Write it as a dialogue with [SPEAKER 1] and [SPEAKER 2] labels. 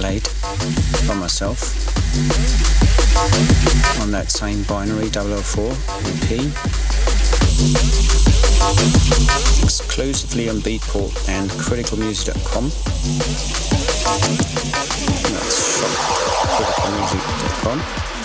[SPEAKER 1] Adelaide by myself on that same Binary 004 EP, exclusively on Beatport and criticalmusic.com. That's shop criticalmusic.com.